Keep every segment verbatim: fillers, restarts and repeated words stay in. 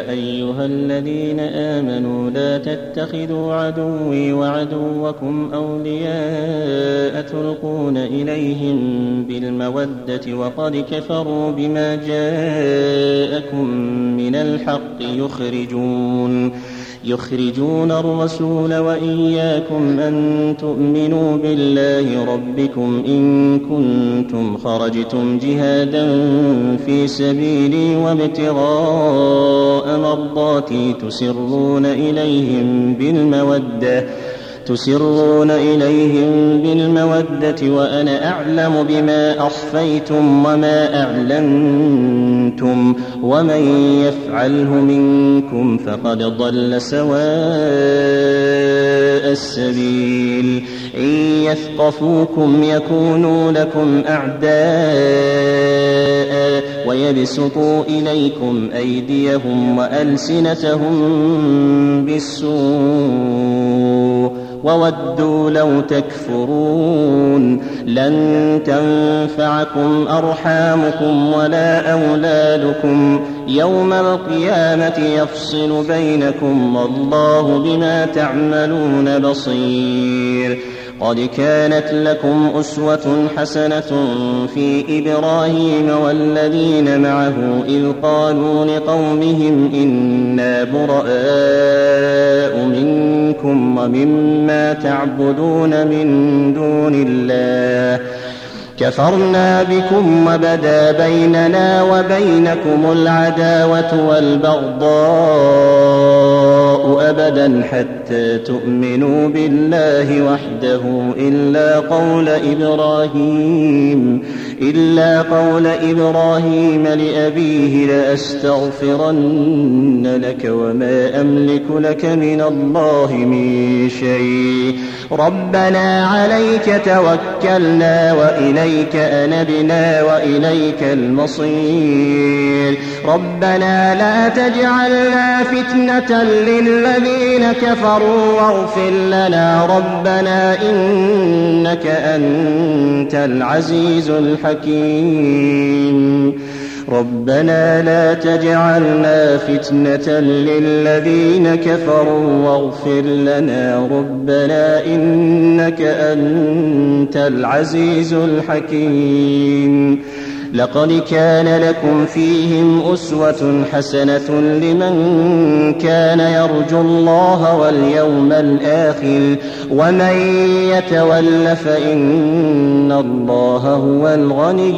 أيها الذين آمنوا لا تتخذوا عدوي وعدوكم أولياء تلقون إليهم بالمودة وقد كفروا بما جاءكم من الحق يخرجون يخرجون الرسول وإياكم أن تؤمنوا بالله ربكم إن كنتم خرجتم جهادا في سبيلي وابتغاء مرضاتي تسرون إليهم بالمودة تسرون إليهم بالمودة وأنا أعلم بما أخفيتم وما أعلنتم ومن يفعله منكم فقد ضل سواء السبيل إن يثقفوكم يكونوا لكم أعداء ويبسطوا إليكم أيديهم وألسنتهم بالسوء وودوا لو تكفرون لن تنفعكم أرحامكم ولا أولادكم يوم القيامة يفصل بينكم والله بما تعملون بصير قد كانت لكم أسوة حسنة في إبراهيم والذين معه إذ قالوا لقومهم إنا براء منكم ومما تعبدون من دون الله كفرنا بكم وبدا بيننا وبينكم العداوة والبغضاء أبدا حتى تؤمنوا بالله وحده إلا قول إبراهيم إلا قول إبراهيم لأبيه لأستغفرن لك وما أملك لك من الله من شيء ربنا عليك توكلنا وإليك أنبنا وإليك المصير ربنا لا تجعلنا فتنة للذين كفروا واغفر لنا ربنا إنك أنت العزيز الحكيم ربنا لا تجعلنا فتنة للذين كفروا واغفر لنا ربنا إنك أنت العزيز الحكيم لقد كان لكم فيهم أسوة حسنة لمن كان يرجو الله واليوم الآخر ومن يتول فإن الله هو الغني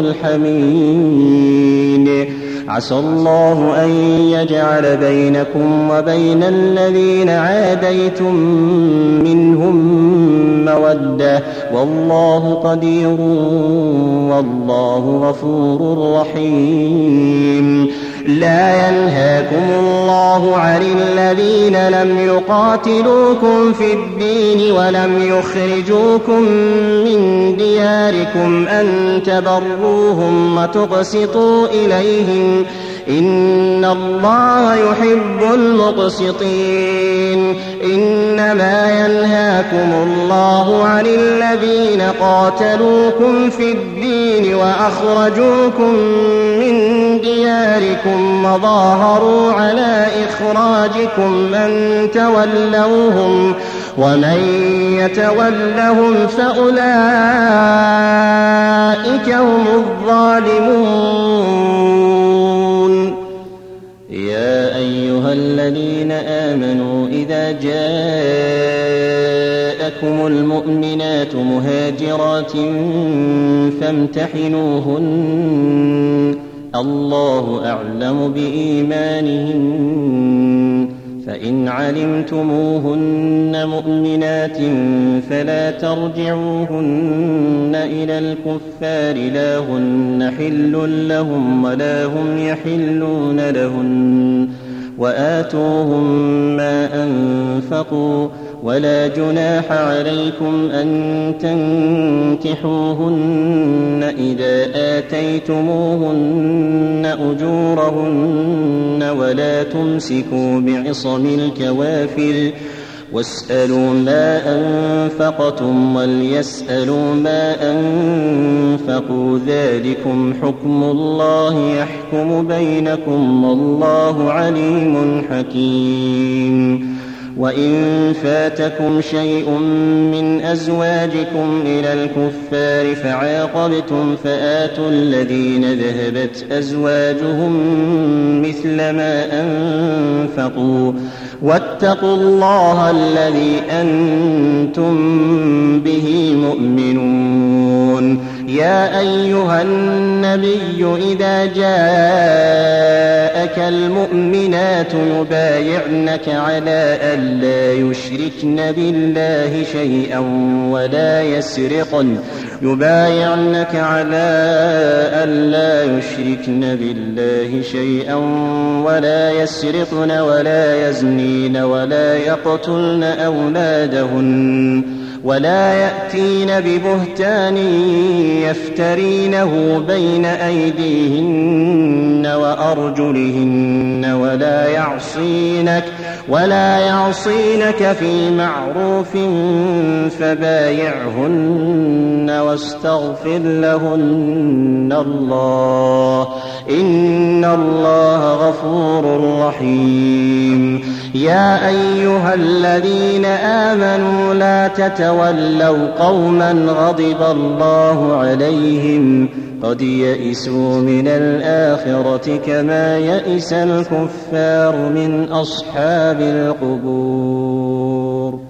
الحميد عسى الله أن يجعل بينكم وبين الذين عاديتم منهم مودة والله قدير والله غفور رحيم لا ينهاكم الله عن الذين لم يقاتلوكم في الدين ولم يخرجوكم من دياركم أن تبروهم وتقسطوا إليهم إن الله يحب المقسطين إنما ينهاكم الله عن الذين قاتلوكم في الدين وأخرجوكم من دياركم وظاهروا على إخراجكم أن تولوهم ومن يتولهم فأولئك هم الظالمون يا أيها الذين آمنوا إذا جاءكم المؤمنات مهاجرات فامتحنوهن الله أعلم بإيمانهن فإن علمتموهن مؤمنات فلا ترجعوهن إلى الكفار لا هن حل لهم ولا هم يحلون لهن وآتوهم ما أنفقوا ولا جناح عليكم أن تنكحوهن إذا آتيتموهن أجورهن ولا تمسكوا بعصم الكوافر واسألوا ما أنفقتم وليسألوا ما أنفقوا ذلكم حكم الله يحكم بينكم والله عليم حكيم وإن فاتكم شيء من أزواجكم إلى الكفار فعاقبتم فآتوا الذين ذهبت أزواجهم مثل ما أنفقوا واتقوا الله الذي أنتم به مؤمنون يا أيها النبي إذا جاءك المؤمنات يبايعنك على أن لا يشركن بالله شيئا ولا يسرقن يبايعنك على أن لا يشركن بالله شيئا ولا يسرقن ولا يزنين ولا يقتلن أولادهن ولا يأتين ببهتان يفترينه بين أيديهن وأرجلهن ولا يعصينك ولا يعصينك في معروف فبايعهن واستغفر لهن الله إن الله غفور رحيم يا أيها الذين آمنوا لا تتولوا قوما غضب الله عليهم قد يئسوا من الآخرة كما يئس الكفار من أصحاب القبور.